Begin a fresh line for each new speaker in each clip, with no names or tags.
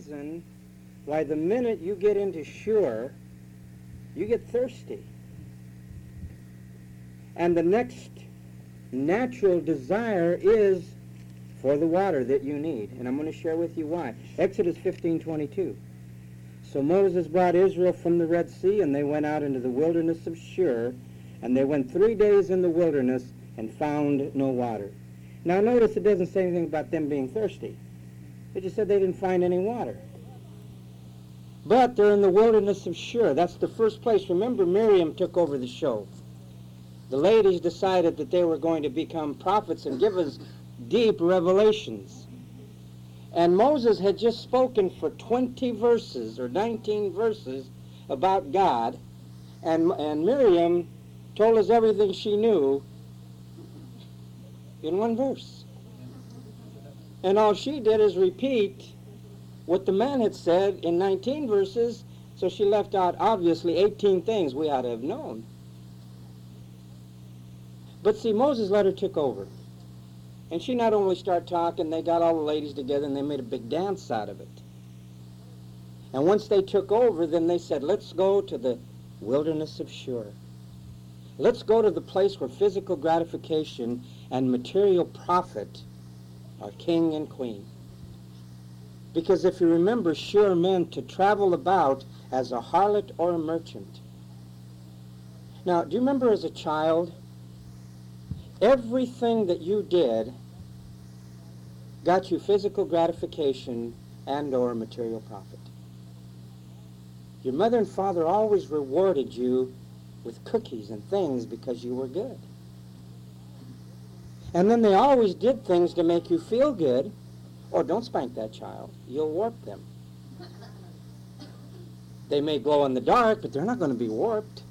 reason why the minute you get into Shur, you get thirsty. And the next natural desire is for the water that you need. And I'm going to share with you why. Exodus 15:22. So Moses brought Israel from the Red Sea, and they went out into the wilderness of Shur, and they went 3 days in the wilderness and found no water. Now notice it doesn't say anything about them being thirsty. It just said they didn't find any water. But they're in the wilderness of Shur. That's the first place. Remember, Miriam took over the show. The ladies decided that they were going to become prophets and give us deep revelations. And Moses had just spoken for 20 verses or 19 verses about God, and Miriam told us everything she knew in one verse. And all she did is repeat what the man had said in 19 verses, so she left out, obviously, 18 things we ought to have known. But see, Moses' letter took over. And she not only started talking, they got all the ladies together and they made a big dance out of it. And once they took over, then they said, let's go to the wilderness of Shur. Let's go to the place where physical gratification and material profit are king and queen. Because if you remember, Shur meant to travel about as a harlot or a merchant. Now, do you remember as a child, everything that you did got you physical gratification and or material profit. Your mother and father always rewarded you with cookies and things because you were good. And then they always did things to make you feel good. Oh, don't spank that child. You'll warp them. They may glow in the dark, but they're not going to be warped.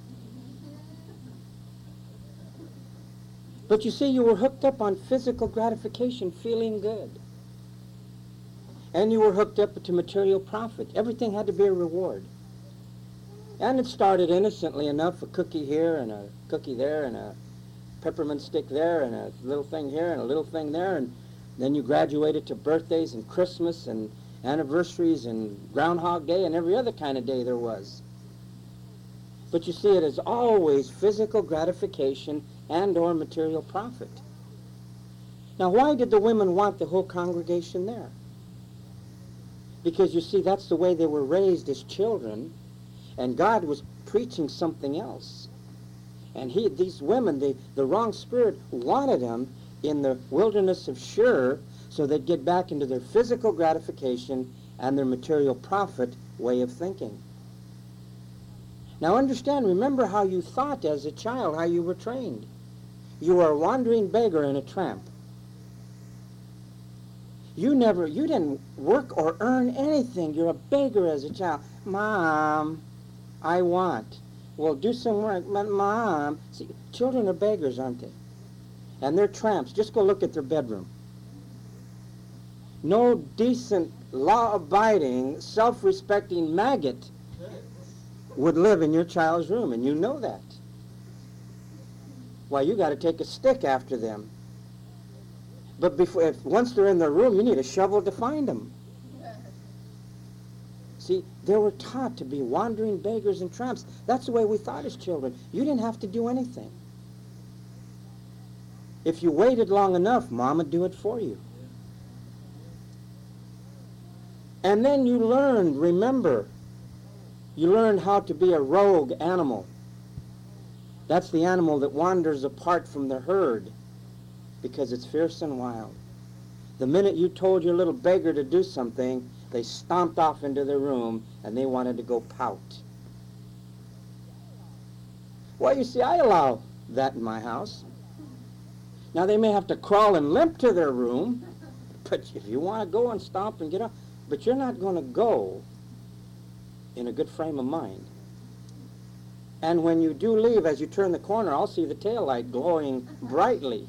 But you see, you were hooked up on physical gratification, feeling good. And you were hooked up to material profit. Everything had to be a reward. And it started innocently enough, a cookie here and a cookie there and a peppermint stick there and a little thing here and a little thing there. And then you graduated to birthdays and Christmas and anniversaries and Groundhog Day and every other kind of day there was. But you see, it is always physical gratification and or material profit. Now, why did the women want the whole congregation there? Because you see, that's the way they were raised as children, and God was preaching something else. And these women, the wrong spirit wanted them in the wilderness of Shur so they'd get back into their physical gratification and their material profit way of thinking. Now understand, remember how you thought as a child, how you were trained. You were a wandering beggar and a tramp. You didn't work or earn anything. You're a beggar as a child. Mom, I want. Well, do some work. Mom. See, children are beggars, aren't they? And they're tramps. Just go look at their bedroom. No decent, law-abiding, self-respecting maggot would live in your child's room, and you know that. Why, you got to take a stick after them. But once they're in their room, you need a shovel to find them. See, they were taught to be wandering beggars and tramps. That's the way we thought as children. You didn't have to do anything. If you waited long enough, Mom would do it for you. And then you learned, remember, you learned how to be a rogue animal. That's the animal that wanders apart from the herd because it's fierce and wild. The minute you told your little beggar to do something, they stomped off into their room and they wanted to go pout. Well, you see, I allow that in my house. Now, they may have to crawl and limp to their room, but if you want to go and stomp and get up, but you're not going to go in a good frame of mind. And when you do leave, as you turn the corner, I'll see the taillight glowing brightly.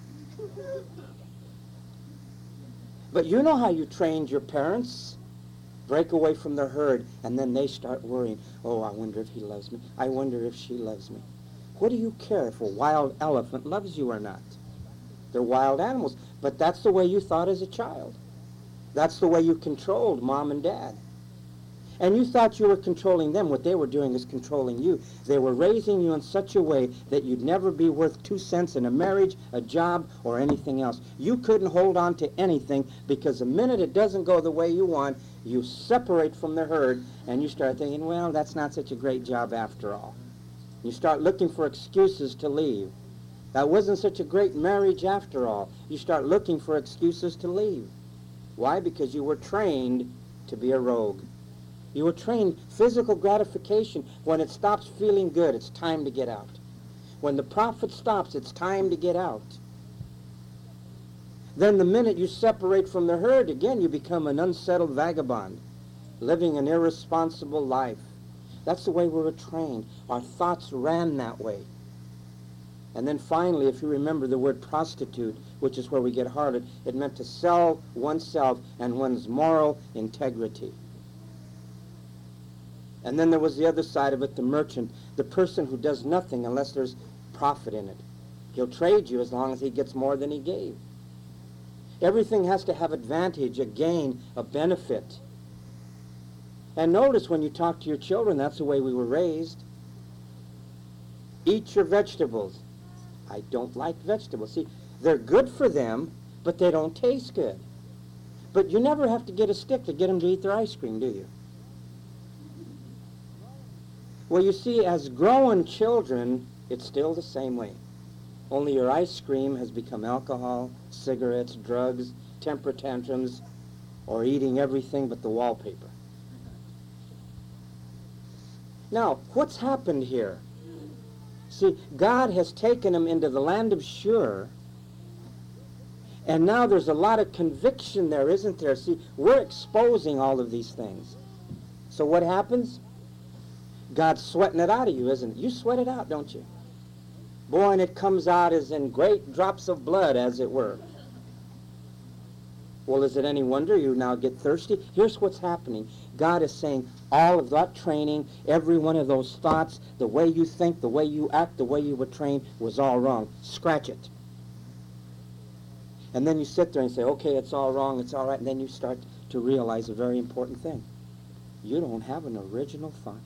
But you know how you trained your parents. Break away from the herd, and then they start worrying. Oh, I wonder if he loves me. I wonder if she loves me. What do you care if a wild elephant loves you or not? They're wild animals, but that's the way you thought as a child. That's the way you controlled mom and dad. And you thought you were controlling them. What they were doing is controlling you. They were raising you in such a way that you'd never be worth 2 cents in a marriage, a job, or anything else. You couldn't hold on to anything because the minute it doesn't go the way you want, you separate from the herd and you start thinking, well, that's not such a great job after all. You start looking for excuses to leave. That wasn't such a great marriage after all. You start looking for excuses to leave. Why? Because you were trained to be a rogue. You were trained physical gratification. When it stops feeling good, it's time to get out. When the profit stops, it's time to get out. Then the minute you separate from the herd, again, you become an unsettled vagabond, living an irresponsible life. That's the way we were trained. Our thoughts ran that way. And then finally, if you remember the word prostitute, which is where we get harlot, it meant to sell oneself and one's moral integrity. And then there was the other side of it, the merchant, the person who does nothing unless there's profit in it. He'll trade you as long as he gets more than he gave. Everything has to have advantage, a gain, a benefit. And notice when you talk to your children, that's the way we were raised. Eat your vegetables. I don't like vegetables. See, they're good for them, but they don't taste good. But you never have to get a stick to get them to eat their ice cream, do you? Well, you see, as grown children, it's still the same way. Only your ice cream has become alcohol, cigarettes, drugs, temper tantrums, or eating everything but the wallpaper. Now, what's happened here? See, God has taken them into the land of Shur, and now there's a lot of conviction there, isn't there? See, we're exposing all of these things. So what happens? God's sweating it out of you, isn't it? You sweat it out, don't you? Boy, and it comes out as in great drops of blood, as it were. Well, is it any wonder you now get thirsty? Here's what's happening. God is saying all of that training, every one of those thoughts, the way you think, the way you act, the way you were trained was all wrong. Scratch it. And then you sit there and say, okay, it's all wrong, it's all right. And then you start to realize a very important thing. You don't have an original thought.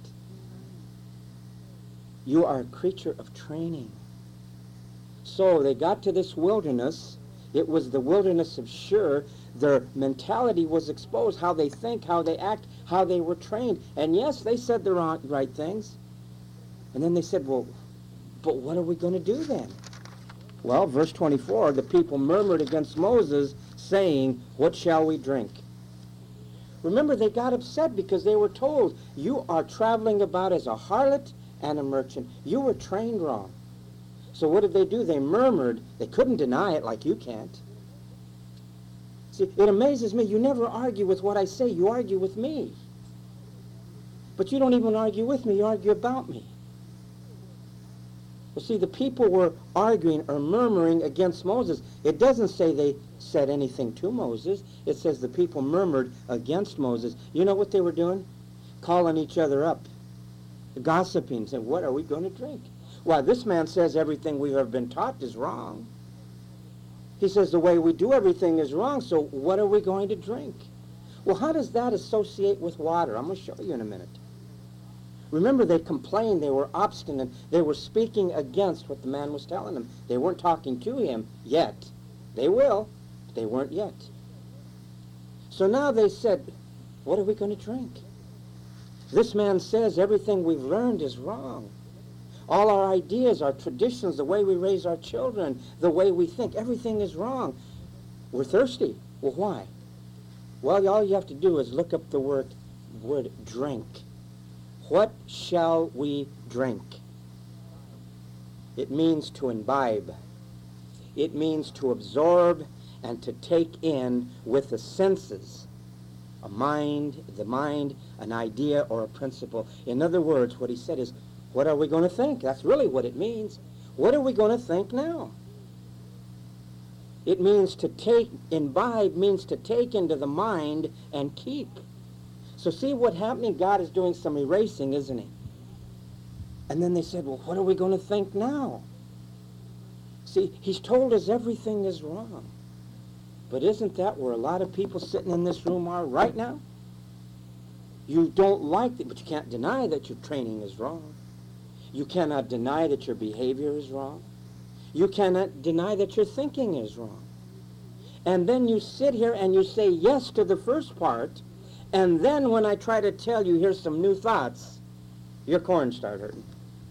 You are a creature of training. So they got to this wilderness. It was the wilderness of Shur. Their mentality was exposed, how they think, how they act, how they were trained. And yes, they said the right things. And then they said, well, but what are we going to do then? Well, verse 24, the people murmured against Moses, saying, what shall we drink? Remember, they got upset because they were told, you are traveling about as a harlot and a merchant. You were trained wrong. So what did they do? They murmured. They couldn't deny it like you can't. See, it amazes me. You never argue with what I say. You argue with me. But you don't even argue with me. You argue about me. Well, see, the people were arguing or murmuring against Moses. It doesn't say they said anything to Moses. It says the people murmured against Moses. You know what they were doing? Calling each other up. Gossiping, saying, what are we going to drink? Why, this man says everything we have been taught is wrong. He says the way we do everything is wrong, so what are we going to drink? Well, how does that associate with water? I'm going to show you in a minute. Remember, they complained, they were obstinate, they were speaking against what the man was telling them. They weren't talking to him yet. They will, but they weren't yet. So now they said, what are we going to drink? This man says everything we've learned is wrong. All our ideas, our traditions, the way we raise our children, the way we think, everything is wrong. We're thirsty. Well, why? Well, all you have to do is look up the word drink. What shall we drink? It means to imbibe. It means to absorb and to take in with the senses. The mind, an idea, or a principle. In other words, what he said is, what are we going to think? That's really what it means. What are we going to think now? It means to take, imbibe means to take into the mind and keep. So see what's happening? God is doing some erasing, isn't he? And then they said, well, what are we going to think now? See, he's told us everything is wrong. But isn't that where a lot of people sitting in this room are right now? You don't like it, but you can't deny that your training is wrong. You cannot deny that your behavior is wrong. You cannot deny that your thinking is wrong. And then you sit here and you say yes to the first part, and then when I try to tell you here's some new thoughts, your corns start hurting.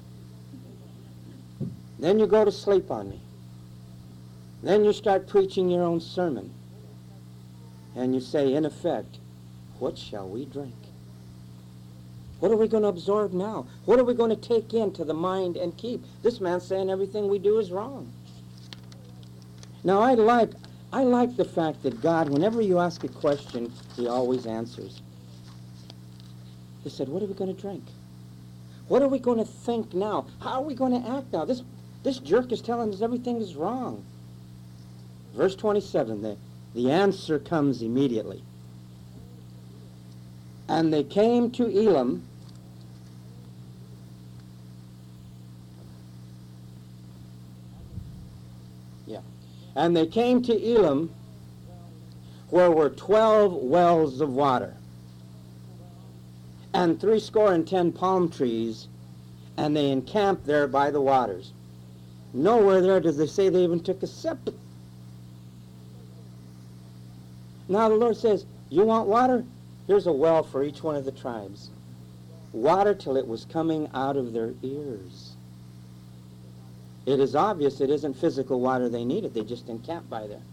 Then you go to sleep on me. Then you start preaching your own sermon. And you say, in effect, what shall we drink? What are we going to absorb now? What are we going to take into the mind and keep? This man's saying everything we do is wrong. Now, I like the fact that God, whenever you ask a question, he always answers. He said, what are we going to drink? What are we going to think now? How are we going to act now? This jerk is telling us everything is wrong. Verse 27, the answer comes immediately. And they came to Elim, and they came to Elim, where were 12 wells of water, and 70 palm trees, and they encamped there by the waters. Nowhere there does they say they even took a sip. Now the Lord says, you want water? Here's a well for each one of the tribes. Water till it was coming out of their ears. It is obvious it isn't physical water they needed. They just encamped by there.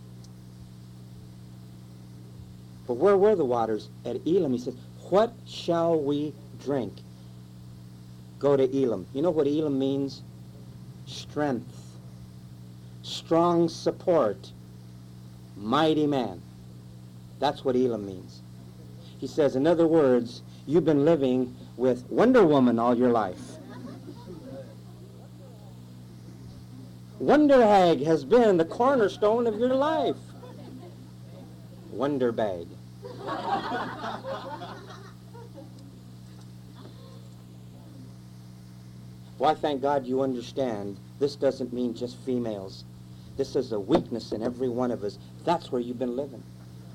But where were the waters? At Elim. He says, what shall we drink? Go to Elim. You know what Elim means? Strength. Strong support. Mighty man. That's what Elim means. He says, in other words, you've been living with Wonder Woman all your life. Wonder Hag has been the cornerstone of your life. Wonder Bag. Well, I thank God you understand. This doesn't mean just females. This is a weakness in every one of us. That's where you've been living.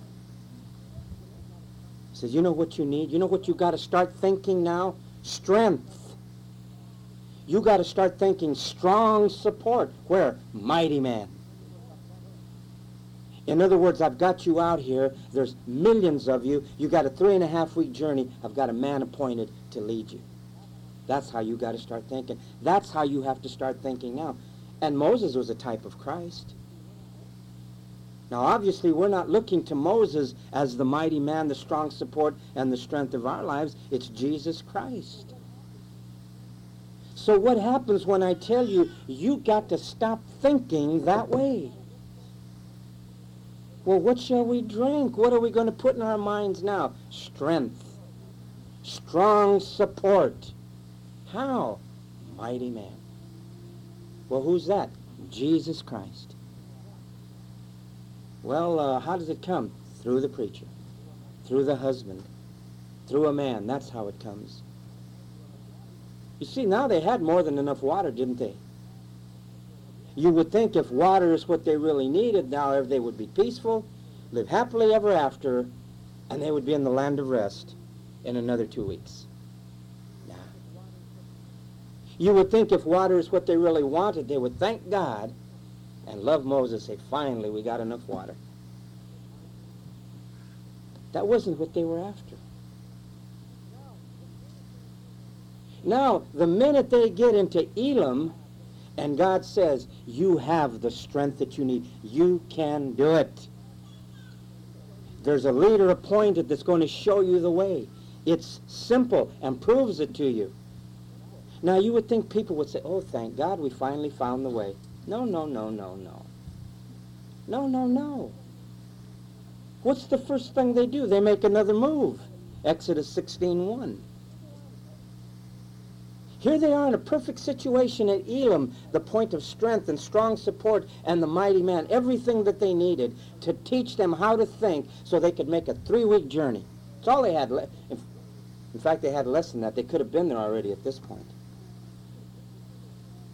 He says, you know what you need? You know what you got to start thinking now? Strength. You got to start thinking strong support. Where? Mighty man. In other words, I've got you out here. There's millions of you. You got a 3.5-week journey. I've got a man appointed to lead you. That's how you got to start thinking. That's how you have to start thinking now. And Moses was a type of Christ. Now, obviously, we're not looking to Moses as the mighty man, the strong support, and the strength of our lives. It's Jesus Christ. So what happens when I tell you, you got to stop thinking that way? Well, what shall we drink? What are we going to put in our minds now? Strength. Strong support. How? Mighty man. Well, who's that? Jesus Christ. Well, how does it come? Through the preacher. Through the husband. Through a man. That's how it comes. You see, now they had more than enough water, didn't they? You would think if water is what they really needed, now they would be peaceful, live happily ever after, and they would be in the land of rest in another 2 weeks. Nah. You would think if water is what they really wanted, they would thank God and love Moses, say, finally, we got enough water. That wasn't what they were after. Now, the minute they get into Elim, and God says, you have the strength that you need. You can do it. There's a leader appointed that's going to show you the way. It's simple and proves it to you. Now, you would think people would say, oh, thank God we finally found the way. No, no, no, no, no. No, no, no. What's the first thing they do? They make another move. Exodus 16:1. Here they are in a perfect situation at Elim, the point of strength and strong support and the mighty man, everything that they needed to teach them how to think so they could make a 3-week journey. That's all they had left. In fact, they had less than that. They could have been there already at this point.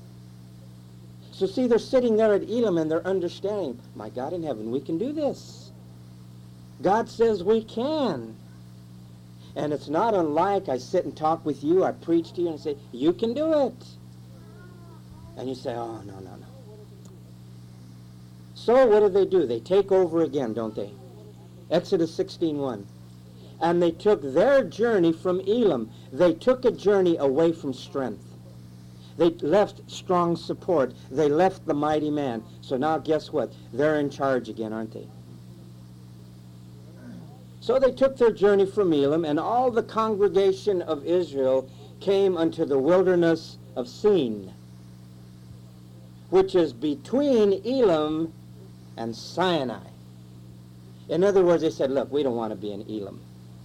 So see, they're sitting there at Elim and they're understanding, my God in heaven, we can do this. God says we can. And it's not unlike I sit and talk with you, I preach to you and say, you can do it. And you say, oh, no, no, no. So what do? They take over again, don't they? Exodus 16:1. And they took their journey from Elim. They took a journey away from strength. They left strong support. They left the mighty man. So now guess what? They're in charge again, aren't they? So they took their journey from Elim, and all the congregation of Israel came unto the wilderness of Sin, which is between Elim and Sinai. In other words, they said, look, we don't want to be in Elim.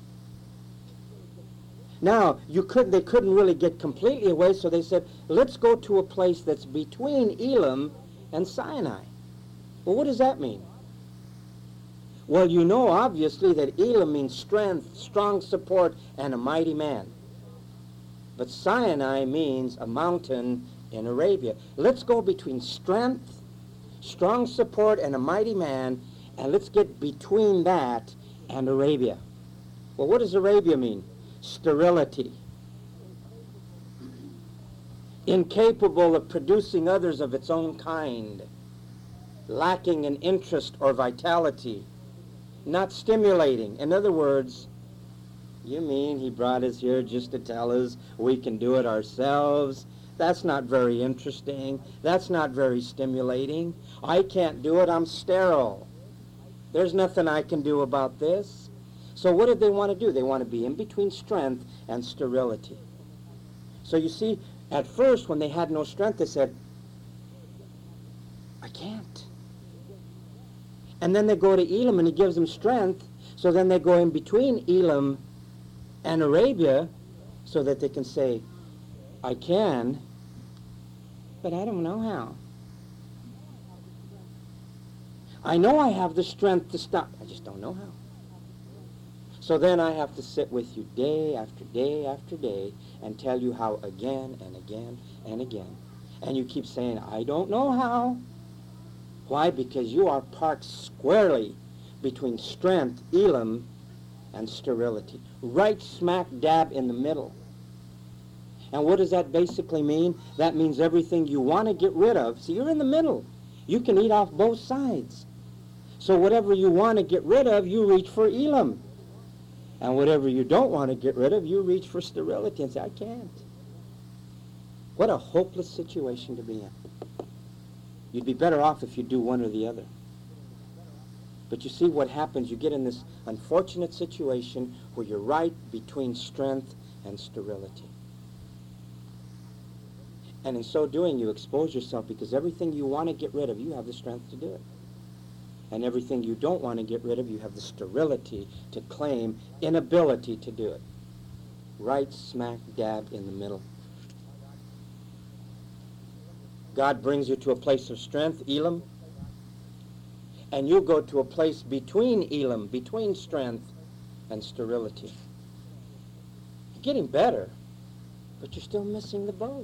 Now, they couldn't really get completely away, so they said, let's go to a place that's between Elim and Sinai. Well, what does that mean? Well, you know, obviously, that Elim means strength, strong support, and a mighty man. But Sinai means a mountain in Arabia. Let's go between strength, strong support, and a mighty man, and let's get between that and Arabia. Well, what does Arabia mean? Sterility. Incapable of producing others of its own kind. Lacking in interest or vitality. Not stimulating. In other words, you mean he brought us here just to tell us we can do it ourselves? That's not very interesting. That's not very stimulating. I can't do it. I'm sterile. There's nothing I can do about this. So what did they want to do? They want to be in between strength and sterility. So you see, at first when they had no strength, they said, I can't. And then they go to Elim and he gives them strength. So then they go in between Elim and Arabia so that they can say, I can, but I don't know how. I know I have the strength to stop. I just don't know how. So then I have to sit with you day after day after day and tell you how again and again and again. And you keep saying, I don't know how. Why? Because you are parked squarely between strength, Elim, and sterility. Right smack dab in the middle. And what does that basically mean? That means everything you want to get rid of. See, you're in the middle. You can eat off both sides. So whatever you want to get rid of, you reach for Elim. And whatever you don't want to get rid of, you reach for sterility and say, I can't. What a hopeless situation to be in. You'd be better off if you do one or the other. But you see what happens. You get in this unfortunate situation where you're right between strength and sterility. And in so doing, you expose yourself because everything you want to get rid of, you have the strength to do it. And everything you don't want to get rid of, you have the sterility to claim inability to do it. Right smack dab in the middle. God brings you to a place of strength, Elim, and you go to a place between Elim, between strength and sterility. You're getting better, but you're still missing the boat.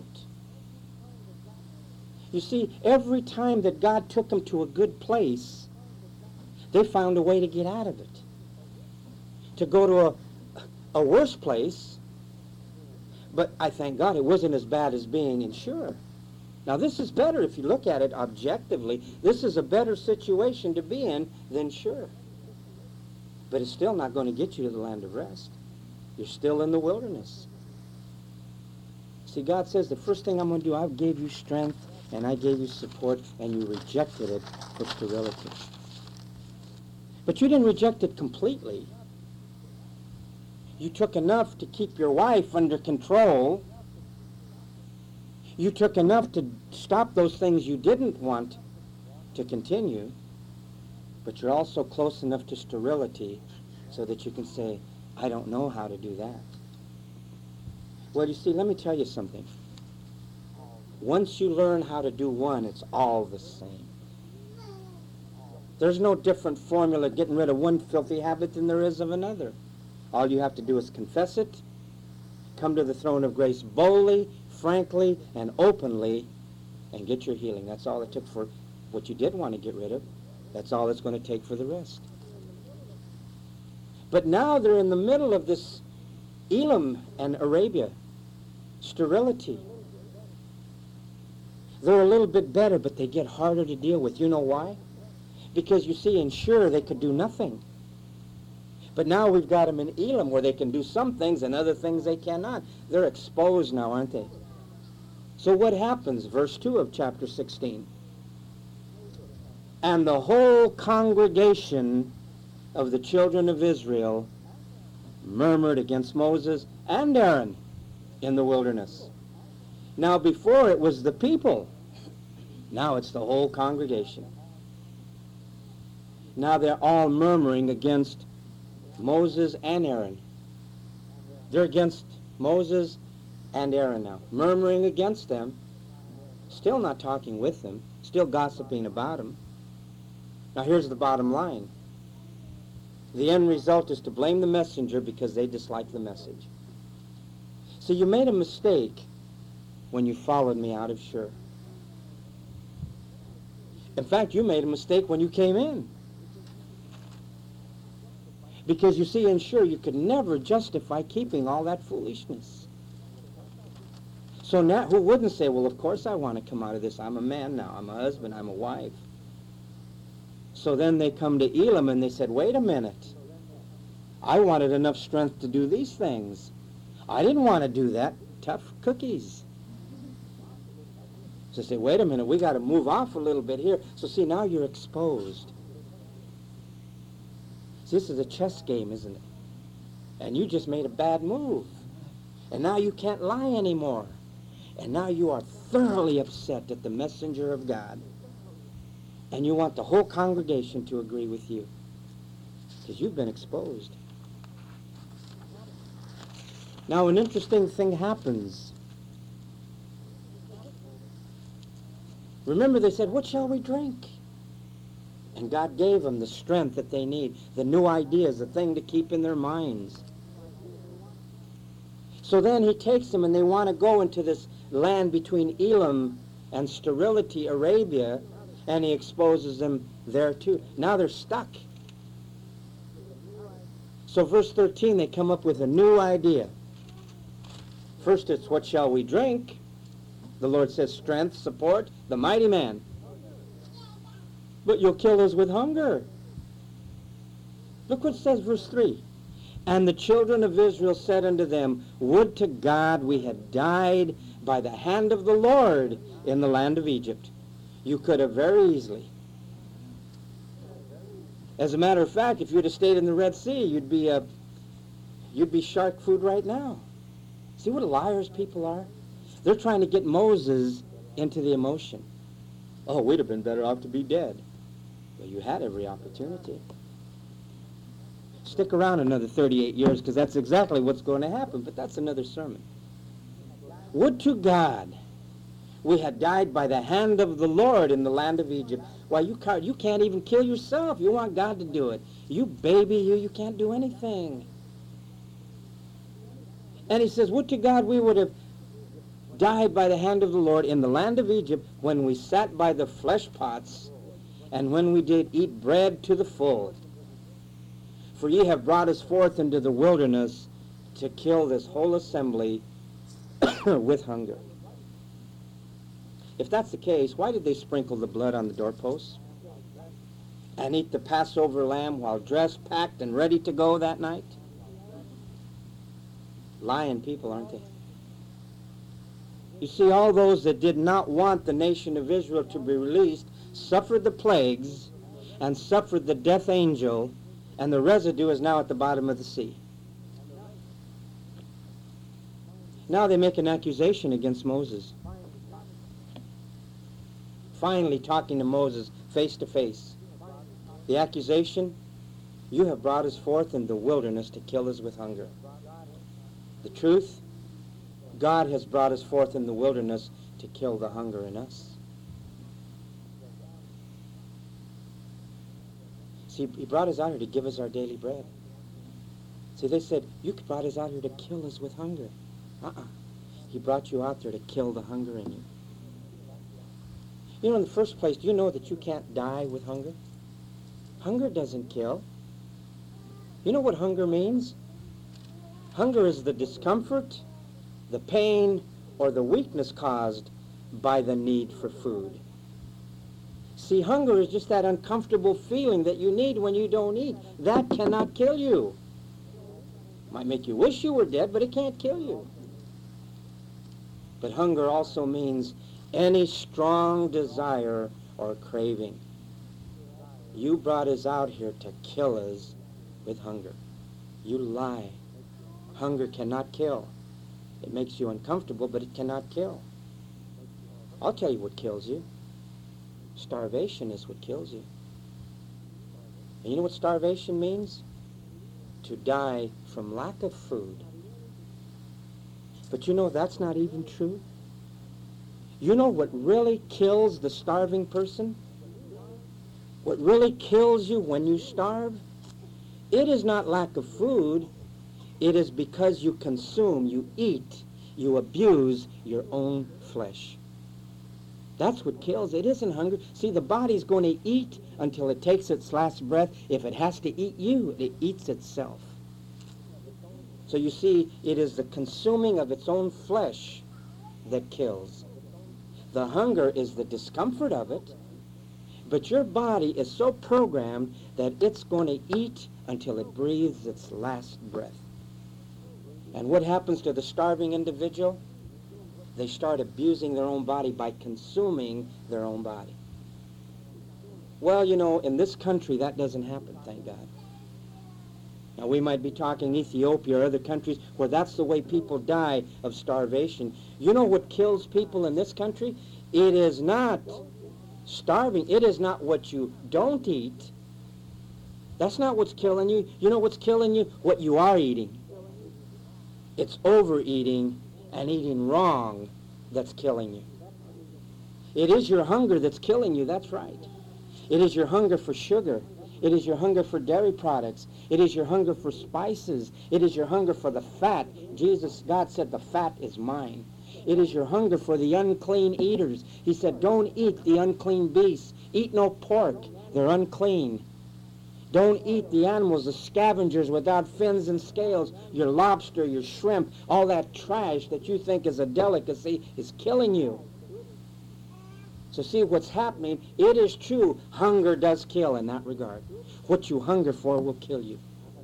You see, every time that God took them to a good place, they found a way to get out of it. To go to a worse place, but I thank God it wasn't as bad as being in Shur. Now this is better if you look at it objectively. This is a better situation to be in than Shur. But it's still not going to get you to the land of rest. You're still in the wilderness. See, God says the first thing I'm going to do, I gave you strength and I gave you support and you rejected it for sterility. But you didn't reject it completely. You took enough to keep your wife under control. You took enough to stop those things you didn't want to continue. But you're also close enough to sterility so that you can say, I don't know how to do that. Well, you see, let me tell you something. Once you learn how to do one, it's all the same. There's no different formula getting rid of one filthy habit than there is of another. All you have to do is confess it, come to the throne of grace boldly, frankly, and openly, and get your healing. That's all it took for what you did want to get rid of. That's all it's going to take for the rest. But now they're in the middle of this Elam and Arabia, sterility. They're a little bit better, but they get harder to deal with. You know why? Because you see, in Shur they could do nothing. But now we've got them in Elam where they can do some things and other things they cannot. They're exposed now, aren't they? So what happens? Verse 2 of chapter 16. And the whole congregation of the children of Israel murmured against Moses and Aaron in the wilderness. Now before it was the people. Now it's the whole congregation. Now they're all murmuring against Moses and Aaron. They're against Moses and Aaron now. Murmuring against them. Still not talking with them. Still gossiping about them. Now here's the bottom line. The end result is to blame the messenger because they dislike the message. So you made a mistake when you followed me out of Shur. In fact, you made a mistake when you came in. Because you see, in Shur, you could never justify keeping all that foolishness. So now, who wouldn't say, well, of course I want to come out of this. I'm a man now. I'm a husband. I'm a wife. So then they come to Elam and they said, wait a minute. I wanted enough strength to do these things. I didn't want to do that. Tough cookies. So they say, wait a minute, we got to move off a little bit here. So see, now you're exposed. See, this is a chess game, isn't it? And you just made a bad move. And now you can't lie anymore. And now you are thoroughly upset at the messenger of God. And you want the whole congregation to agree with you. Because you've been exposed. Now an interesting thing happens. Remember they said, what shall we drink? And God gave them the strength that they need, the new ideas, the thing to keep in their minds. So then he takes them and they want to go into this land between Elam and sterility, Arabia, and he exposes them there too. Now they're stuck. So verse 13, they come up with a new idea. First it's, what shall we drink? The Lord says, strength, support, the mighty man. But you'll kill us with hunger. Look what it says, verse 3. And the children of Israel said unto them, would to God we had died by the hand of the Lord in the land of Egypt. You could have very easily. As a matter of fact, if you'd have stayed in the Red Sea, you'd be shark food right now. See what liars people are? They're trying to get Moses into the emotion. Oh, we'd have been better off to be dead. Well, you had every opportunity. Stick around another 38 years because that's exactly what's going to happen, but that's another sermon. Would to God we had died by the hand of the Lord in the land of Egypt. Why, you can't even kill yourself. You want God to do it. You baby, you can't do anything. And he says, would to God we would have died by the hand of the Lord in the land of Egypt when we sat by the flesh pots and when we did eat bread to the full. For ye have brought us forth into the wilderness to kill this whole assembly with hunger. If that's the case, why did they sprinkle the blood on the doorposts and eat the Passover lamb while dressed, packed, and ready to go that night? Lying people, aren't they? You see, all those that did not want the nation of Israel to be released suffered the plagues and suffered the death angel, and the residue is now at the bottom of the sea. Now they make an accusation against Moses. Finally talking to Moses face to face. The accusation, you have brought us forth in the wilderness to kill us with hunger. The truth, God has brought us forth in the wilderness to kill the hunger in us. See, he brought us out here to give us our daily bread. See, they said, you brought us out here to kill us with hunger. He brought you out there to kill the hunger in you. You know, in the first place, do you know that you can't die with hunger? Hunger doesn't kill. You know what hunger means? Hunger is the discomfort, the pain, or the weakness caused by the need for food. See, hunger is just that uncomfortable feeling that you need when you don't eat. That cannot kill you. Might make you wish you were dead, but it can't kill you. But hunger also means any strong desire or craving. You brought us out here to kill us with hunger. You lie. Hunger cannot kill. It makes you uncomfortable, but it cannot kill. I'll tell you what kills you. Starvation is what kills you. And you know what starvation means? To die from lack of food. But you know that's not even true. You know what really kills the starving person? What really kills you when you starve? It is not lack of food. It is because you consume, you eat, you abuse your own flesh. That's what kills. It isn't hunger. See, the body's going to eat until it takes its last breath. If it has to eat you, it eats itself. So you see, it is the consuming of its own flesh that kills. The hunger is the discomfort of it, but your body is so programmed that it's going to eat until it breathes its last breath. And what happens to the starving individual? They start abusing their own body by consuming their own body. Well, you know, in this country that doesn't happen, thank God. Now, we might be talking Ethiopia or other countries where that's the way people die of starvation. You know what kills people in this country? It is not starving. It is not what you don't eat. That's not what's killing you. You know what's killing you? What you are eating. It's overeating and eating wrong that's killing you. It is your hunger that's killing you, that's right. It is your hunger for sugar. It is your hunger for dairy products. It is your hunger for spices. It is your hunger for the fat. God said the fat is mine. It is your hunger for the unclean eaters. He said, don't eat the unclean beasts. Eat no pork. They're unclean. Don't eat the animals, the scavengers without fins and scales. Your lobster, your shrimp, all that trash that you think is a delicacy is killing you. So see what's happening. It is true. Hunger does kill in that regard. What you hunger for will kill you.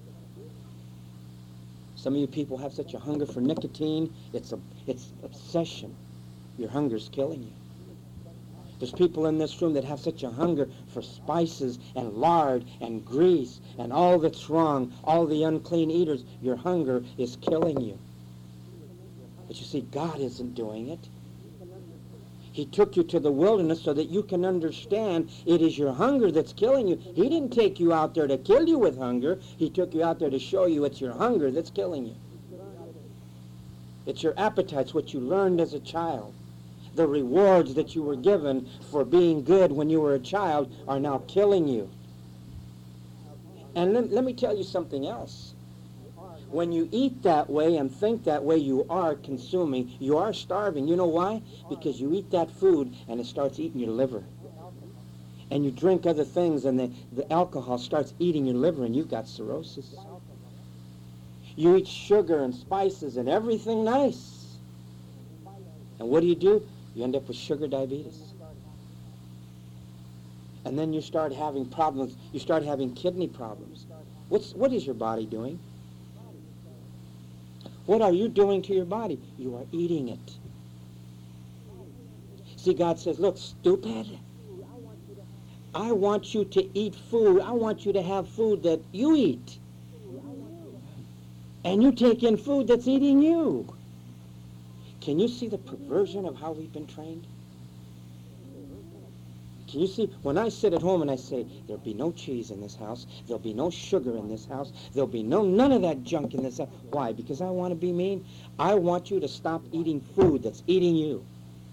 Some of you people have such a hunger for nicotine. It's obsession. Your hunger's killing you. There's people in this room that have such a hunger for spices and lard and grease and all that's wrong, all the unclean eaters. Your hunger is killing you. But you see, God isn't doing it. He took you to the wilderness so that you can understand it is your hunger that's killing you. He didn't take you out there to kill you with hunger. He took you out there to show you it's your hunger that's killing you. It's your appetites, what you learned as a child. The rewards that you were given for being good when you were a child are now killing you. And let me tell you something else. When you eat that way and think that way, you are consuming, you are starving. You know why? Because you eat that food and it starts eating your liver. And you drink other things and the alcohol starts eating your liver and you've got cirrhosis. You eat sugar and spices and everything nice. And what do? You end up with sugar diabetes. And then you start having problems. You start having kidney problems. What is your body doing? What are you doing to your body? You are eating it. See, God says, look, stupid. I want you to eat food. I want you to have food that you eat. And you take in food that's eating you. Can you see the perversion of how we've been trained? Can you see, when I sit at home and I say, there'll be no cheese in this house, there'll be no sugar in this house, there'll be none of that junk in this house. Why? Because I want to be mean? I want you to stop eating food that's eating you.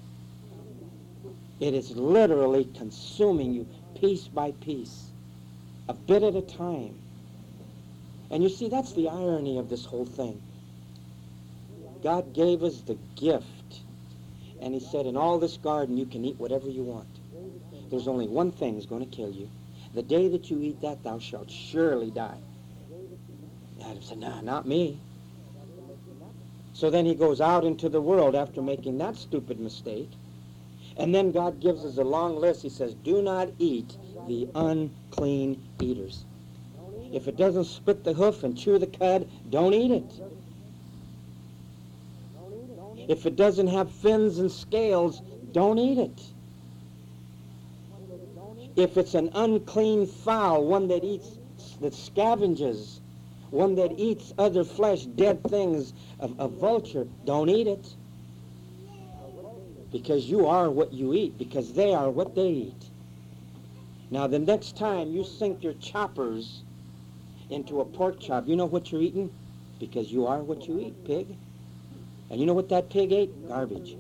It is literally consuming you piece by piece, a bit at a time. And you see, that's the irony of this whole thing. God gave us the gift, and he said, in all this garden you can eat whatever you want. There's only one thing is going to kill you. The day that you eat that, thou shalt surely die. Adam said, nah, not me. So then he goes out into the world after making that stupid mistake. And then God gives us a long list. He says, do not eat the unclean eaters. If it doesn't split the hoof and chew the cud, don't eat it. If it doesn't have fins and scales, don't eat it. If it's an unclean fowl, one that eats, that scavenges, one that eats other flesh, dead things, a vulture, don't eat it. Because you are what you eat, because they are what they eat. Now the next time you sink your choppers into a pork chop, you know what you're eating? Because you are what you eat, pig. And you know what that pig ate? Garbage.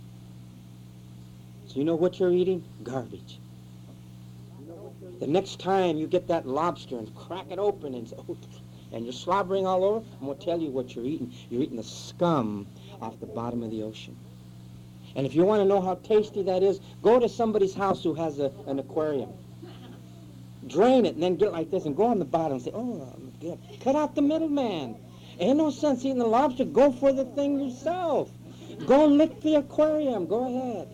So you know what you're eating? Garbage. The next time you get that lobster and crack it open and you're slobbering all over, I'm going to tell you what you're eating. You're eating the scum off the bottom of the ocean. And if you want to know how tasty that is, go to somebody's house who has an aquarium. Drain it and then get it like this and go on the bottom and say, oh, good. Cut out the middleman. Ain't no sense eating the lobster. Go for the thing yourself. Go lick the aquarium. Go ahead.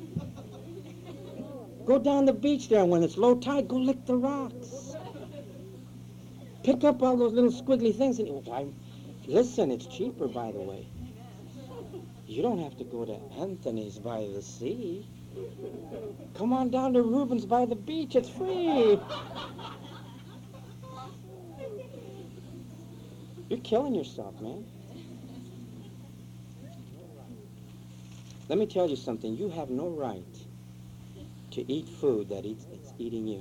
Go down the beach there, and when it's low tide, go lick the rocks. Pick up all those little squiggly things. And listen, it's cheaper, by the way. You don't have to go to Anthony's by the sea. Come on down to Reuben's by the beach. It's free. You're killing yourself, man. Let me tell you something. You have no right to eat food that it's eating you.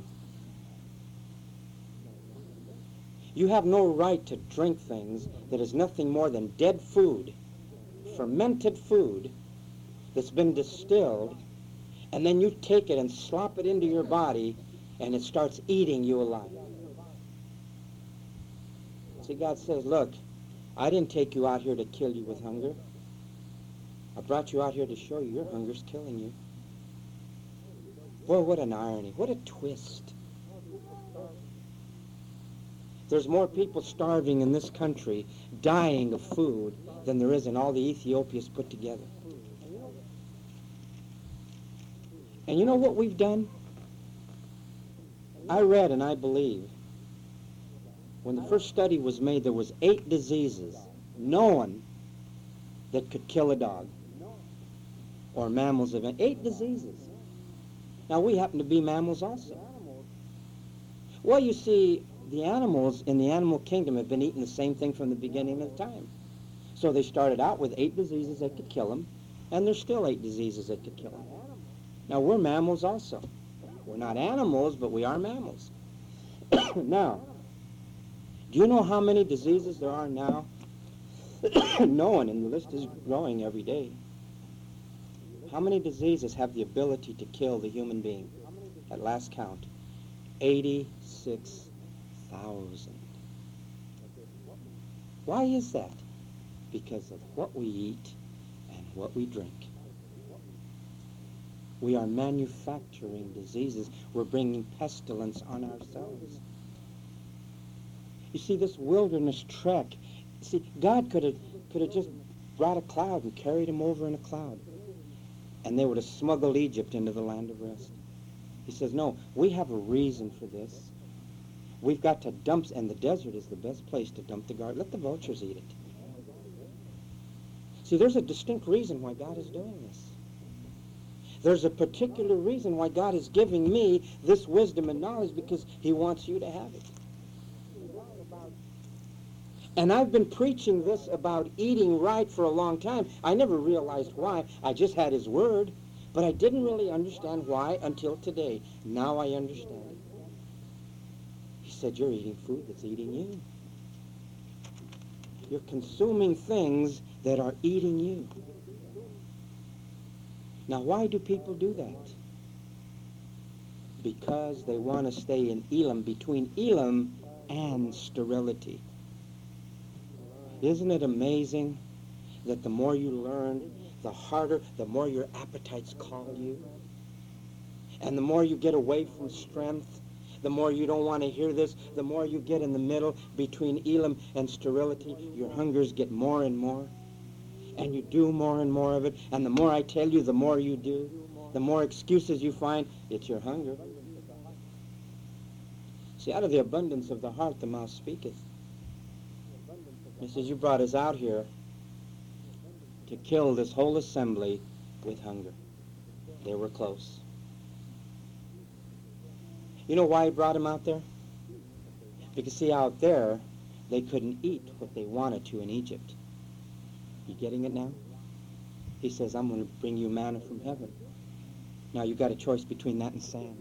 You have no right to drink things that is nothing more than dead food, fermented food that's been distilled, and then you take it and slop it into your body and it starts eating you alive. See, God says, look, I didn't take you out here to kill you with hunger. I brought you out here to show you your hunger's killing you. Boy, what an irony. What a twist. There's more people starving in this country, dying of food, than there is in all the Ethiopias put together. And you know what we've done? I read and I believe when the first study was made, there was 8 diseases known that could kill a dog or mammals of 8 diseases. Now, we happen to be mammals also. Well, you see, the animals in the animal kingdom have been eating the same thing from the beginning of time. So they started out with 8 diseases that could kill them, and there's still 8 diseases that could kill them. Now, we're mammals also. We're not animals, but we are mammals. Now, do you know how many diseases there are now? No one, and the list is growing every day. How many diseases have the ability to kill the human being? At last count, 86,000. Why is that? Because of what we eat and what we drink. We are manufacturing diseases. We're bringing pestilence on ourselves. You see, this wilderness trek, see, God could have just brought a cloud and carried them over in a cloud, and they would have smuggled Egypt into the land of rest. He says, no, we have a reason for this. We've got to dump, and the desert is the best place to dump the garden. Let the vultures eat it. See, there's a distinct reason why God is doing this. There's a particular reason why God is giving me this wisdom and knowledge, because he wants you to have it. And I've been preaching this about eating right for a long time. I never realized why. I just had his word, but I didn't really understand why until today. Now I understand it. He said, you're eating food that's eating you. You're consuming things that are eating you. Now, why do people do that? Because they want to stay in Elam, between Elam and sterility. Isn't it amazing that the more you learn, the harder, the more your appetites call you? And the more you get away from strength, the more you don't want to hear this, the more you get in the middle between Elam and sterility, your hungers get more and more. And you do more and more of it. And the more I tell you, the more you do. The more excuses you find, it's your hunger. See, out of the abundance of the heart, the mouth speaketh. He says, you brought us out here to kill this whole assembly with hunger. They were close. You know why he brought them out there? Because, see, out there, they couldn't eat what they wanted to in Egypt. You getting it now? He says, I'm going to bring you manna from heaven. Now, you've got a choice between that and sand.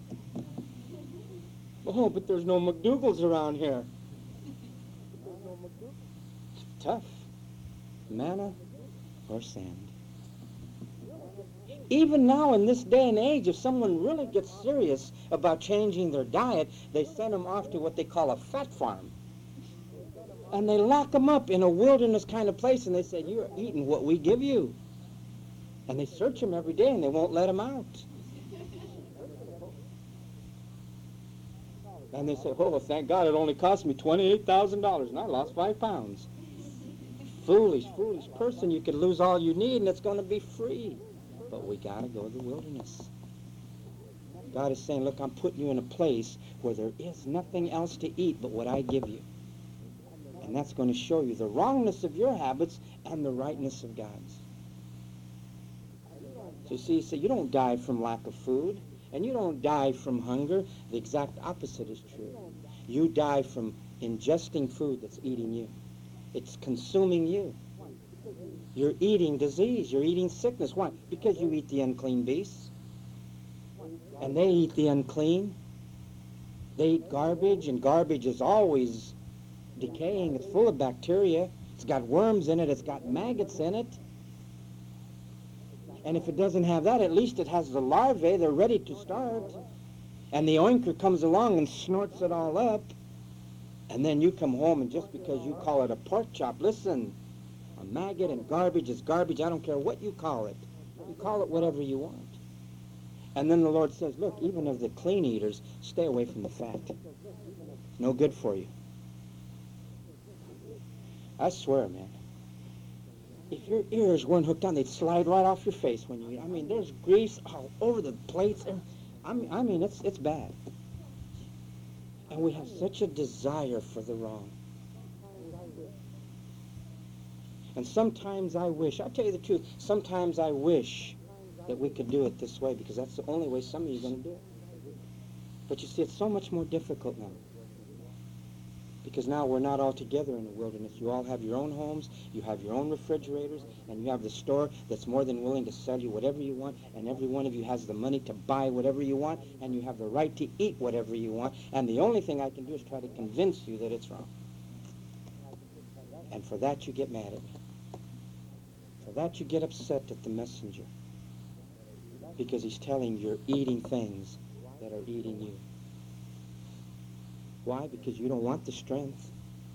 Oh, but there's no McDougal's around here. It's tough. Manna or sand. Even now in this day and age, if someone really gets serious about changing their diet, they send them off to what they call a fat farm. And they lock them up in a wilderness kind of place, and they say, you're eating what we give you. And they search them every day, and they won't let them out. And they say, oh, thank God, it only cost me $28,000, and I lost 5 pounds. Foolish, foolish person. You could lose all you need, and it's going to be free. But we got to go to the wilderness. God is saying, look, I'm putting you in a place where there is nothing else to eat but what I give you. And that's going to show you the wrongness of your habits and the rightness of God's. So you see, you don't die from lack of food, and you don't die from hunger. The exact opposite is true. You die from ingesting food that's eating you. It's consuming you. You're eating disease. You're eating sickness. Why? Because you eat the unclean beasts. And they eat the unclean. They eat garbage, and garbage is always decaying. It's full of bacteria. It's got worms in it. It's got maggots in it. And if it doesn't have that, at least it has the larvae. They're ready to start. And the oinker comes along and snorts it all up. And then you come home, and just because you call it a pork chop, listen, a maggot and garbage is garbage. I don't care what you call it. You call it whatever you want. And then the Lord says, look, even of the clean eaters, stay away from the fat. No good for you. I swear, man, if your ears weren't hooked on, they'd slide right off your face when you eat. I mean, there's grease all over the plates. I mean, it's bad. And we have such a desire for the wrong. And sometimes I wish, I'll tell you the truth, sometimes I wish that we could do it this way, because that's the only way some of you are going to do it. But you see, it's so much more difficult now. Because now we're not all together in the wilderness. You all have your own homes, you have your own refrigerators, and you have the store that's more than willing to sell you whatever you want, and every one of you has the money to buy whatever you want, and you have the right to eat whatever you want, and the only thing I can do is try to convince you that it's wrong. And for that you get mad at me. For that you get upset at the messenger. Because he's telling you're eating things that are eating you. Why? Because you don't want the strength.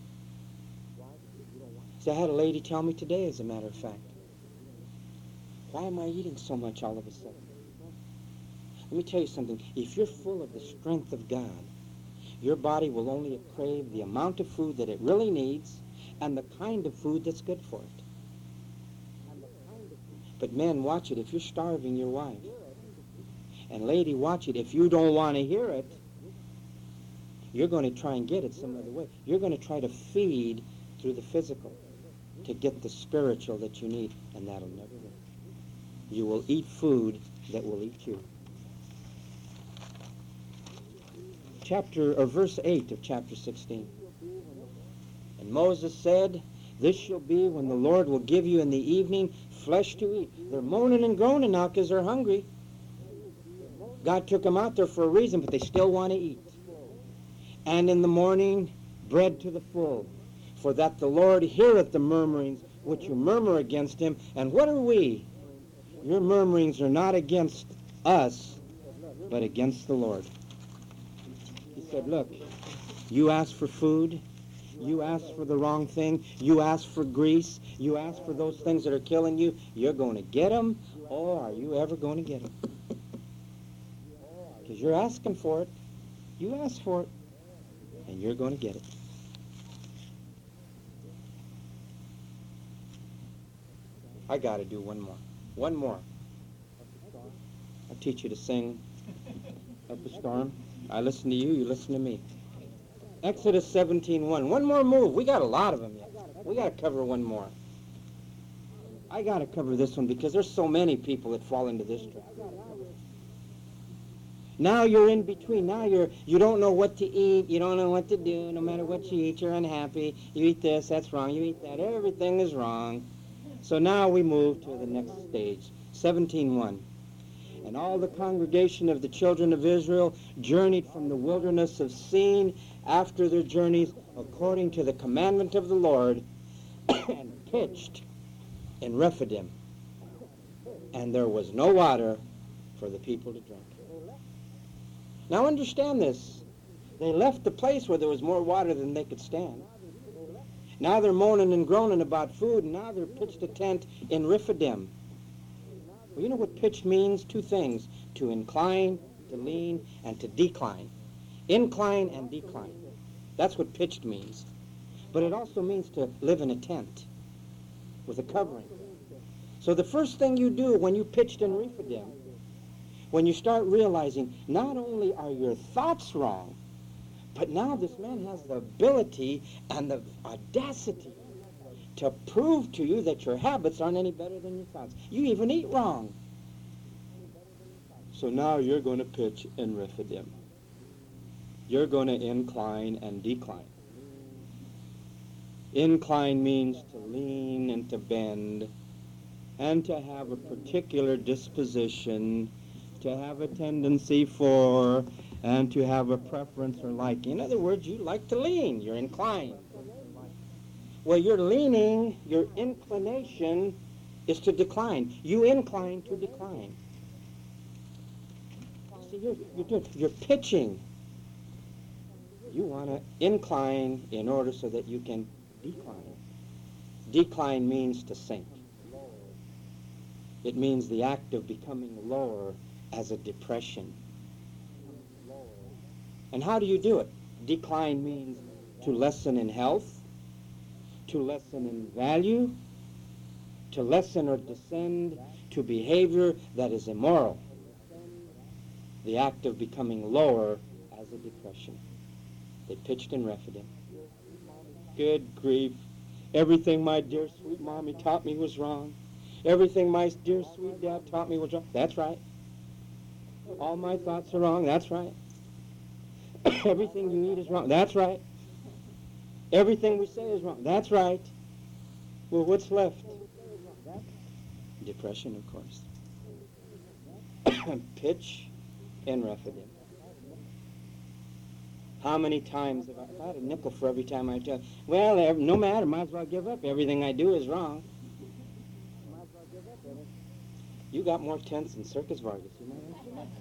See, I had a lady tell me today, as a matter of fact, why am I eating so much all of a sudden? Let me tell you something. If you're full of the strength of God, your body will only crave the amount of food that it really needs and the kind of food that's good for it. But men, watch it. If you're starving your wife, and lady, watch it. If you don't want to hear it, you're going to try and get it some other way. You're going to try to feed through the physical to get the spiritual that you need, and that'll never work. You will eat food that will eat you. Verse 8 of chapter 16. And Moses said, this shall be when the Lord will give you in the evening flesh to eat. They're moaning and groaning now because they're hungry. God took them out there for a reason, but they still want to eat. And in the morning, bread to the full, for that the Lord heareth the murmurings which you murmur against him. And what are we? Your murmurings are not against us, but against the Lord. He said, look, you ask for food, you ask for the wrong thing, you ask for grease, you ask for those things that are killing you, you're going to get them, or are you ever going to get them? Because you're asking for it. You ask for it, and you're going to get it. I got to do one more. One more. I'll teach you to sing Up a Storm. I listen to you, you listen to me. Exodus 17:1. One more move. We got a lot of them yet. We got to cover one more. I got to cover this one because there's so many people that fall into this trap. Now you're in between. Now you don't know what to eat. You don't know what to do. No matter what you eat, you're unhappy. You eat this, that's wrong. You eat that, everything is wrong. So now we move to the next stage. 17:1. And all the congregation of the children of Israel journeyed from the wilderness of Sin after their journeys according to the commandment of the Lord and pitched in Rephidim. And there was no water for the people to drink. Now understand this. They left the place where there was more water than they could stand. Now they're moaning and groaning about food, and now they're pitched a tent in Rephidim. Well, you know what pitch means? Two things: to incline, to lean, and to decline. Incline and decline. That's what pitched means. But it also means to live in a tent with a covering. So the first thing you do when you pitched in Rephidim, when you start realizing not only are your thoughts wrong, but now this man has the ability and the audacity to prove to you that your habits aren't any better than your thoughts. You even eat wrong. So now you're going to pitch in Rephidim. You're going to incline and decline. Incline means to lean and to bend and to have a particular disposition, to have a tendency for, and to have a preference or liking. In other words, you like to lean. You're inclined. Well, you're leaning, your inclination is to decline. You incline to decline. See, you're pitching. You want to incline in order so that you can decline. Decline means to sink. It means the act of becoming lower as a depression. And how do you do it? Decline means to lessen in health, to lessen in value, to lessen or descend to behavior that is immoral. The act of becoming lower as a depression. They pitched in Rephidim. Good grief. Everything my dear sweet mommy taught me was wrong. Everything my dear sweet dad taught me was wrong. That's right. All my thoughts are wrong. That's right. Everything you eat is wrong. That's right. Everything we say is wrong. That's right. Well, what's left? Depression, of course. Pitch in Rephidim. How many times have I had a nickel for every time I tell? Well, no matter, might as well give up. Everything I do is wrong. You got more tents than Circus Vargas. You know that?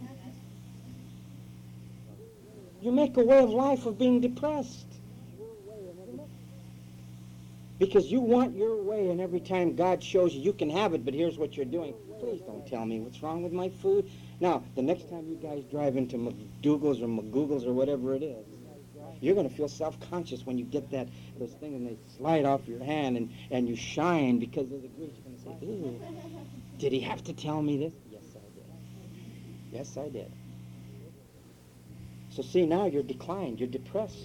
You make a way of life of being depressed. Because you want your way, and every time God shows you, you can have it, but here's what you're doing. Please don't tell me what's wrong with my food. Now, the next time you guys drive into McDougal's or McGoogle's or whatever it is, you're going to feel self-conscious when you get those things and they slide off your hand and you shine because of the grease. You're going to say, ooh, did he have to tell me this? Yes, I did. Yes, I did. So see, now you're declined. You're depressed.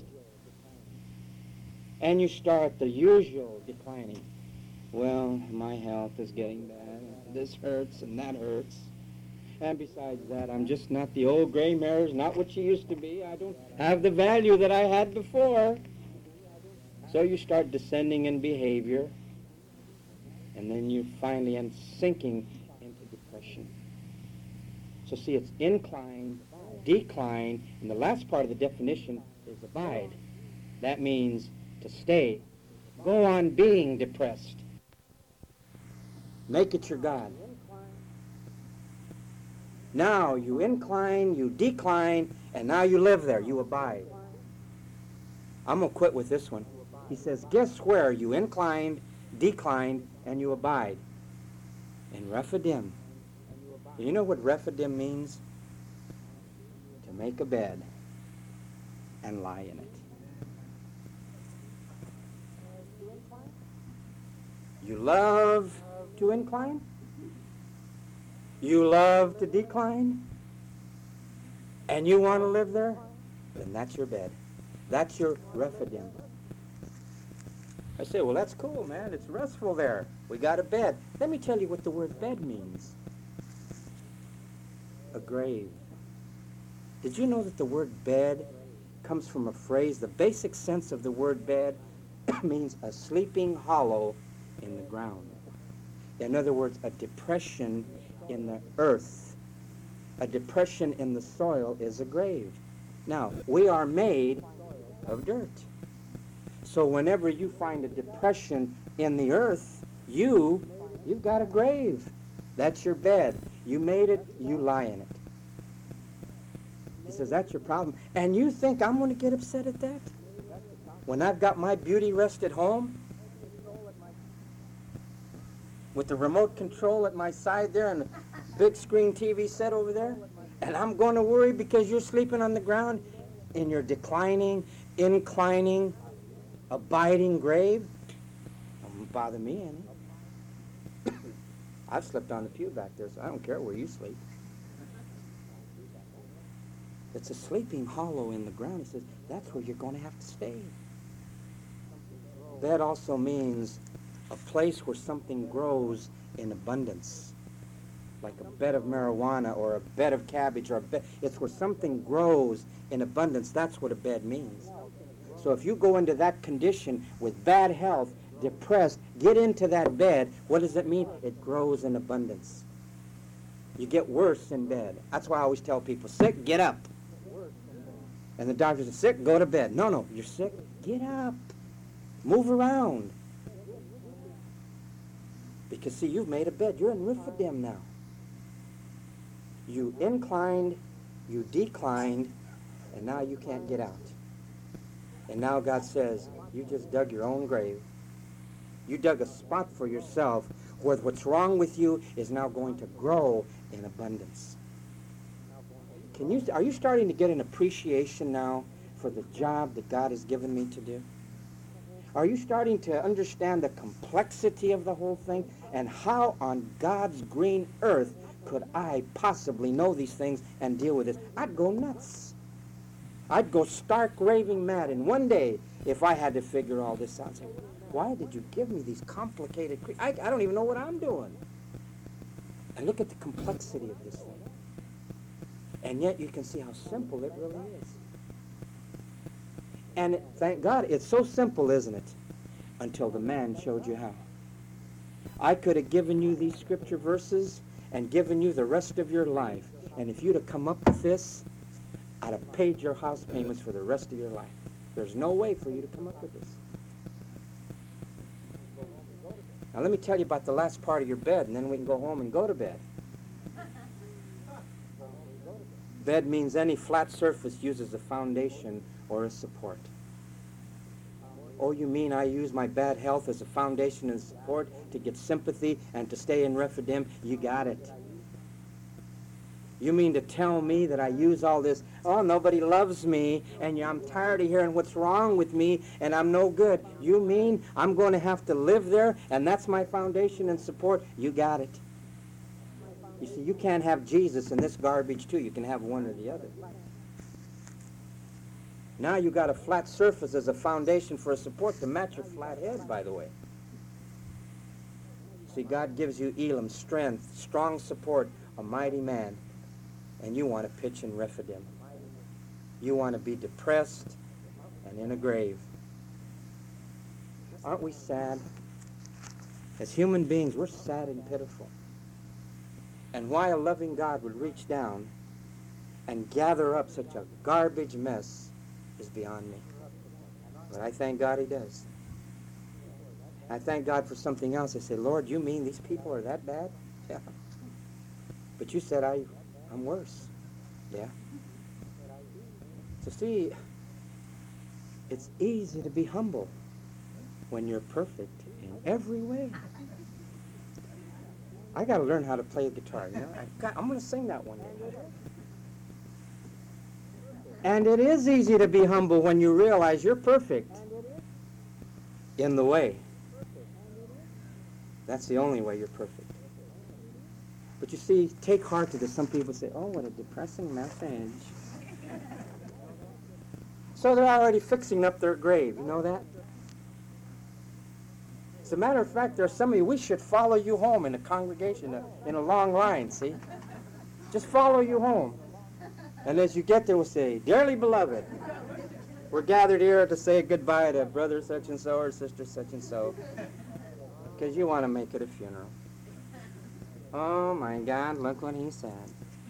And you start the usual declining. Well, my health is getting bad. This hurts and that hurts. And besides that, I'm just not the old gray mare's, not what she used to be. I don't have the value that I had before. So you start descending in behavior. And then you finally end sinking into depression. So see, it's incline, decline, and the last part of the definition is abide. That means to stay. Go on being depressed. Make it your God. Now you incline, you decline, and now you live there. You abide. I'm going to quit with this one. He says, guess where you inclined, declined, and you abide? In Rephidim. You know what Rephidim means? To make a bed. and lie in it. You love to incline? You love to decline? And you want to live there? Then that's your bed. That's your Rephidim. I say, well, that's cool, man. It's restful there. We got a bed. Let me tell you what the word bed means. A grave. Did you know that the word bed comes from a phrase? The basic sense of the word bed means a sleeping hollow in the ground. In other words, a depression in the earth. A depression in the soil is a grave. Now, we are made of dirt. So whenever you find a depression in the earth, you've got a grave. That's your bed. You made it, you lie in it. He says, that's your problem. And you think I'm going to get upset at that? When I've got my beauty rest at home, with the remote control at my side there and the big screen TV set over there, and I'm going to worry because you're sleeping on the ground in your declining, inclining, abiding grave? Don't bother me any. I've slept on the pew back there, so I don't care where you sleep. It's a sleeping hollow in the ground. He says, that's where you're going to have to stay. Bed also means a place where something grows in abundance, like a bed of marijuana or a bed of cabbage, or it's where something grows in abundance. That's what a bed means. So if you go into that condition with bad health, depressed, get into that bed, what does it mean? It grows in abundance. You get worse in bed. That's why I always tell people, sick, get up. And the doctor says, sick, go to bed. No, you're sick, get up. Move around. Because, see, you've made a bed. You're in Rephidim now. You inclined, you declined, and now you can't get out. And now God says, you just dug your own grave. You dug a spot for yourself where what's wrong with you is now going to grow in abundance. Are you starting to get an appreciation now for the job that God has given me to do? Are you starting to understand the complexity of the whole thing? And how on God's green earth could I possibly know these things and deal with this? I'd go nuts. I'd go stark raving mad. And one day, if I had to figure all this out, I'd say, why did you give me these complicated... I don't even know what I'm doing. And look at the complexity of this thing. And yet you can see how simple it really is. And thank God, it's so simple, isn't it? Until the man showed you how. I could have given you these scripture verses and given you the rest of your life. And if you'd have come up with this, I'd have paid your house payments for the rest of your life. There's no way for you to come up with this. Now let me tell you about the last part of your bed, and then we can go home and go to bed. Bed means any flat surface used as a foundation or a support. Oh, you mean I use my bad health as a foundation and support to get sympathy and to stay in Rephidim? You got it. You mean to tell me that I use all this, oh, nobody loves me, and I'm tired of hearing what's wrong with me, and I'm no good. You mean I'm going to have to live there, and that's my foundation and support? You got it. You see, you can't have Jesus in this garbage, too. You can have one or the other. Now you got a flat surface as a foundation for a support to match your flat head, by the way. See, God gives you Elam, strength, strong support, a mighty man. And you want to pitch in Rephidim. You want to be depressed and in a grave. Aren't we sad? As human beings, we're sad and pitiful. And why a loving God would reach down and gather up such a garbage mess is beyond me. But I thank God he does. I thank God for something else. I say, Lord, you mean these people are that bad? Yeah. But you said I'm worse. Yeah. So see, it's easy to be humble when you're perfect in every way. I got to learn how to play a guitar. You know, I'm going to sing that one day. And it is easy to be humble when you realize you're perfect in the way. That's the only way you're perfect. But you see, take heart to this. Some people say, oh, what a depressing message. So they're already fixing up their grave. You know that? As a matter of fact, there are some of you, we should follow you home in a congregation, in a long line, see? Just follow you home. And as you get there, we'll say, dearly beloved, we're gathered here to say goodbye to brother such and so or sister such and so, because you want to make it a funeral. Oh my God, look what he said.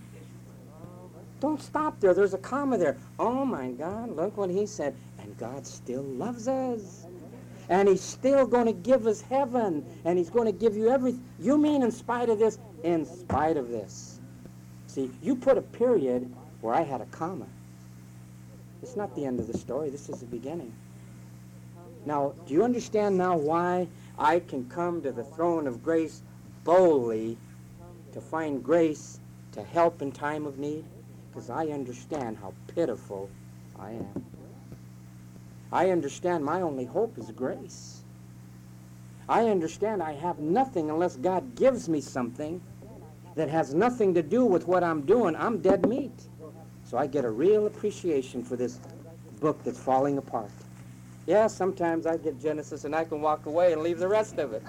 Don't stop there. There's a comma there. Oh my God, look what he said. And God still loves us. And he's still going to give us heaven. And he's going to give you everything. You mean in spite of this? In spite of this. See, you put a period where I had a comma. It's not the end of the story. This is the beginning. Now, do you understand now why I can come to the throne of grace boldly to find grace to help in time of need? Because I understand how pitiful I am. I understand my only hope is grace. I understand I have nothing unless God gives me something that has nothing to do with what I'm doing. I'm dead meat. So I get a real appreciation for this book that's falling apart. Yeah, sometimes I get Genesis and I can walk away and leave the rest of it.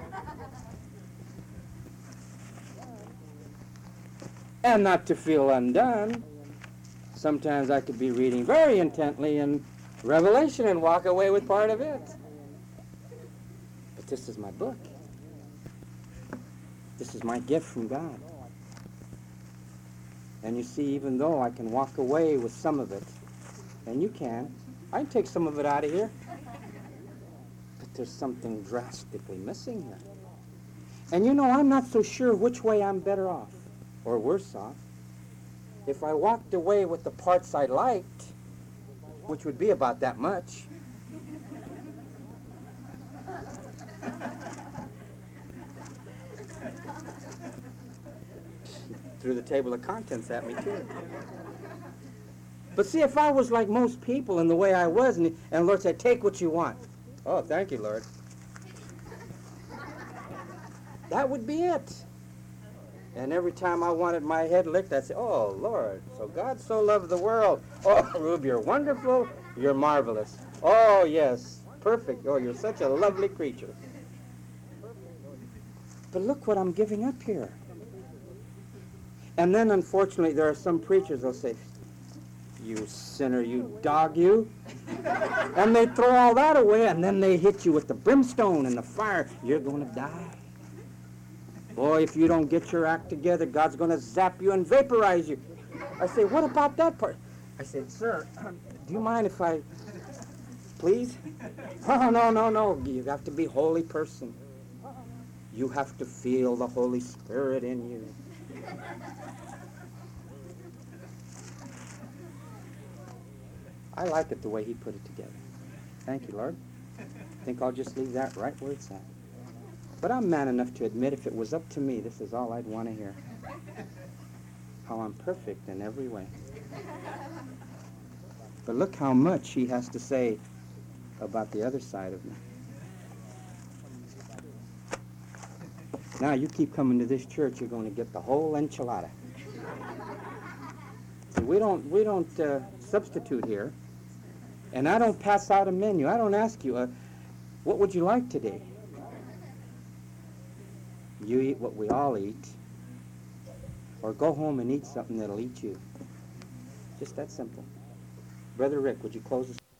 And not to feel undone, sometimes I could be reading very intently in Revelation and walk away with part of it. But this is my book. This is my gift from God. And you see, even though I can walk away with some of it, and you can, I can take some of it out of here, but there's something drastically missing here. And you know, I'm not so sure which way I'm better off. Or worse off, if I walked away with the parts I liked, which would be about that much, threw the table of contents at me too. But see, if I was like most people in the way I was, and the Lord said, take what you want. Oh, thank you, Lord. That would be it. And every time I wanted my head licked, I'd say, oh, Lord, so God so loved the world. Oh, Rube, you're wonderful. You're marvelous. Oh, yes, perfect. Oh, you're such a lovely creature. But look what I'm giving up here. And then, unfortunately, there are some preachers that'll say, you sinner, you dog, you. And they throw all that away, and then they hit you with the brimstone and the fire. You're going to die. Boy, if you don't get your act together, God's going to zap you and vaporize you. I say, what about that part? I said, sir, do you mind if I, please? Oh, no. You have to be a holy person. You have to feel the Holy Spirit in you. I like it the way he put it together. Thank you, Lord. I think I'll just leave that right where it's at. But I'm man enough to admit if it was up to me, this is all I'd want to hear. How I'm perfect in every way. But look how much he has to say about the other side of me. Now you keep coming to this church, you're going to get the whole enchilada. See, we don't substitute here. And I don't pass out a menu. I don't ask you, what would you like today? You eat what we all eat, or go home and eat something that'll eat you. Just that simple. Brother Rick, would you close us?